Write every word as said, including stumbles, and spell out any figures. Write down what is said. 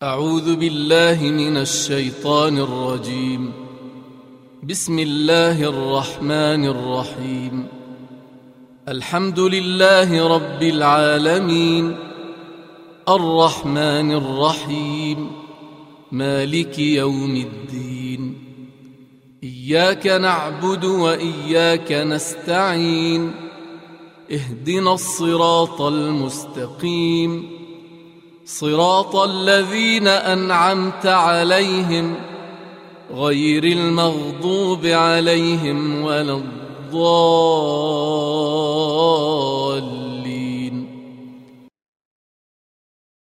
أعوذ بالله من الشيطان الرجيم. بسم الله الرحمن الرحيم. الحمد لله رب العالمين، الرحمن الرحيم، مالك يوم الدين. إياك نعبد وإياك نستعين، اهدنا الصراط المستقيم، صراط الذين أنعمت عليهم غير المغضوب عليهم ولا الضالين.